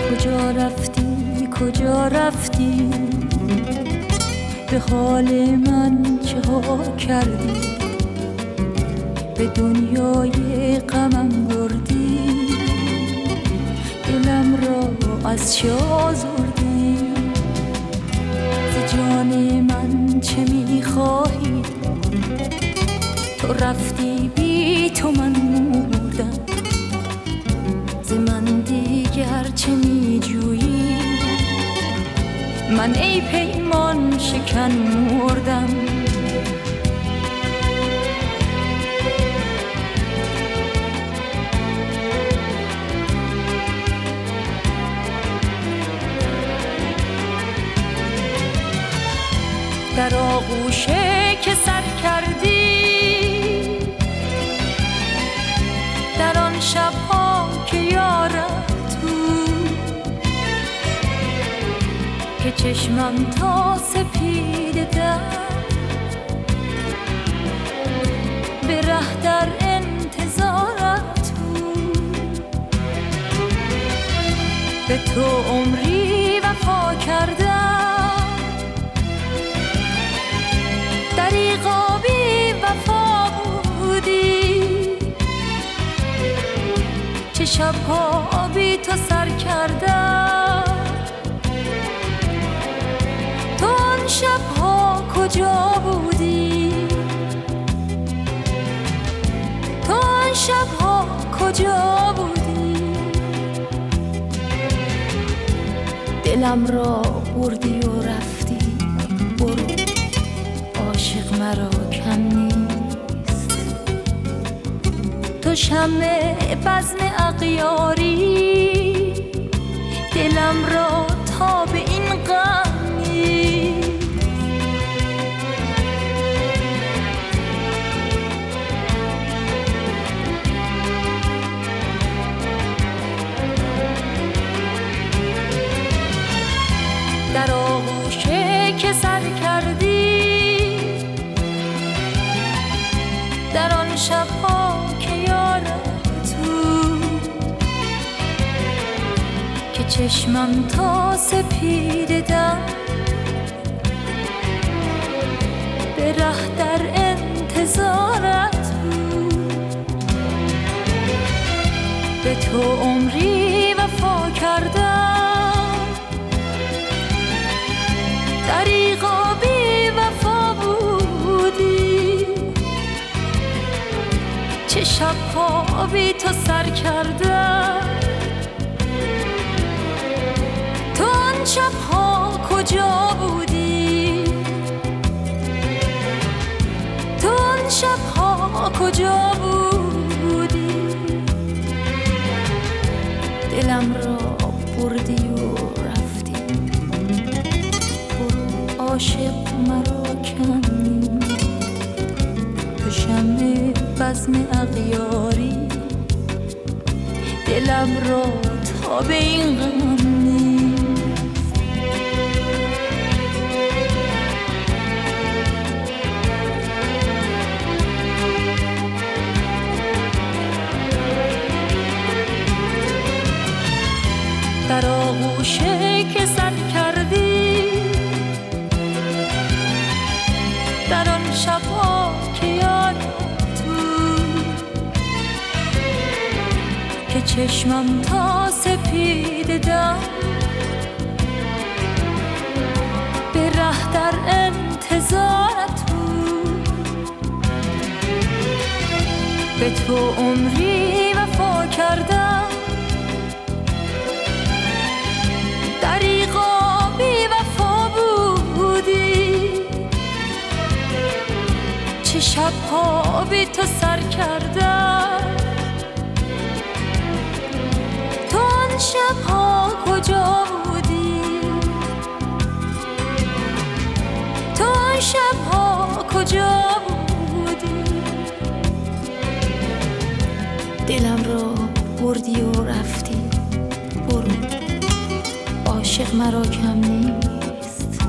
کجا رفتی کجا رفتی، به حال من چه ها کردی، به دنیای غمم بردی، دلم را از چه آزردی، ز جان من چه میخواهی، تو رفتی بی تو من مردم، ز من دیگر چه میجویی، من ای پیمان شکن مردم. در آغوشه که سر کردی، در آن شبها که یارت بود، که چشمم تا سپید دم به ره در انتظارت بود، به تو عمری وفا کردم، دریغا بی وفا بودی، چه شبها بی تو سر کردم، تو آن شبها کجا بودی، تو آن شبها کجا بودی، دلم را بردی و رفتی، برو عاشق مرا کم نیست، تو شمع بزم اغیاری، دلم را تا به این غم نیست. در آغوشه که سر کردی، در آن شبها که یارت بود، که چشمم تا سپید دم به ره در انتظارت بود، به تو عمری وفا کردم، دریغا بی وفا بودی، چه شبها بی تو سر کردم، تو آن شبها کجا بودی، تو آن شبها کجا بودی، دلم را بردی و رفتی، برو عاشق مرا کم نیست، تو شمع بزم اغیاری، دلم را تا به این غم نیست. در آغوشه که سر کردی، در آن شبها که یادت بود، که چشمم تا سپید دم به ره در انتظارت بود، به تو عمری وفا کردم، دریغا بی وفا بودی، چه شبها بی تو سر کردم، تو آن شبها کجا بودی، تو آن شبها کجا بودی، دلم را بردی و رفتی، برو عاشق مرا کم نیست،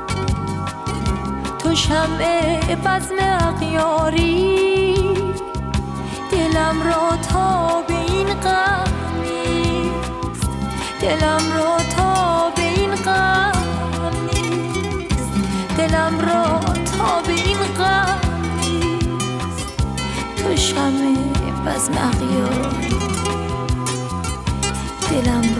تو شمع بزم اغیاری، دلم را تا به این غم نیست، دلم را تا به این غم نیست، دلم را تا به این غم نیست. تو شمع بزم اغیاری، دلم